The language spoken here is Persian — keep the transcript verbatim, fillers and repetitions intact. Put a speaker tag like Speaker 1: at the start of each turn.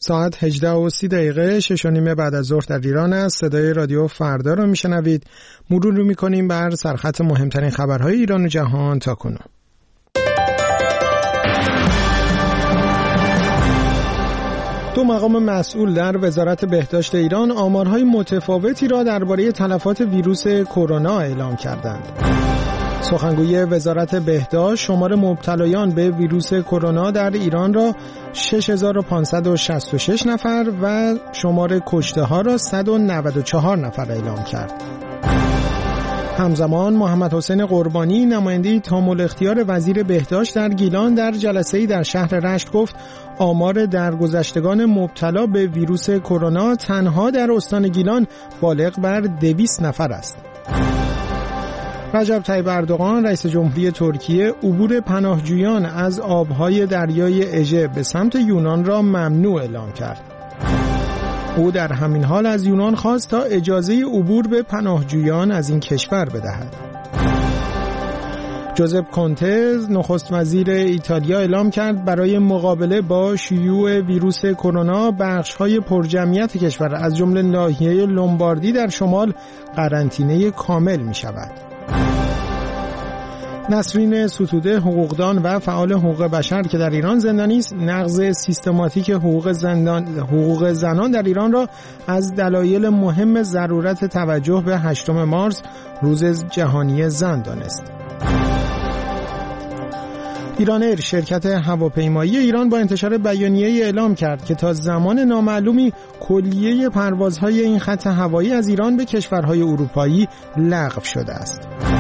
Speaker 1: ساعت هجده و سی دقیقه شش و نیم بعد از ظهر در ایران است. صدای رادیو فردا رو میشنوید. مرور رو میکنیم بر سرخط مهمترین خبرهای ایران و جهان تا کنون. دو مقام مسئول در وزارت بهداشت ایران آمارهای متفاوتی را درباره تلفات ویروس کرونا اعلام کردند. سخنگوی وزارت بهداشت شمار مبتلایان به ویروس کرونا در ایران را شش هزار و پانصد و شصت و شش نفر و شمار کشته ها را صد و نود و چهار نفر اعلام کرد. همزمان محمد حسین قربانی نماینده تام الاختیار وزیر بهداشت در گیلان در جلسه‌ای در شهر رشت گفت آمار درگذشتگان مبتلا به ویروس کرونا تنها در استان گیلان بالغ بر دویست نفر است. رجب طیب اردوغان رئیس جمهوری ترکیه عبور پناهجویان از آبهای دریای اژه به سمت یونان را ممنوع اعلام کرد. او در همین حال از یونان خواست تا اجازه عبور به پناهجویان از این کشور بدهد. جوزپ کونته نخست وزیر ایتالیا اعلام کرد برای مقابله با شیوع ویروس کرونا بخش‌های پرجمعیت کشور از جمله ناحیه لومباردی در شمال قرنطینه کامل می‌شود. نسرین ستوده حقوقدان و فعال حقوق بشر که در ایران زندانی است، نقض سیستماتیک حقوق زندان حقوق زنان در ایران را از دلایل مهم ضرورت توجه به هشتم مارس روز جهانی زن دانست. ایران ایر شرکت هواپیمایی ایران با انتشار بیانیه‌ای اعلام کرد که تا زمان نامعلومی کلیه پروازهای این خط هوایی از ایران به کشورهای اروپایی لغو شده است.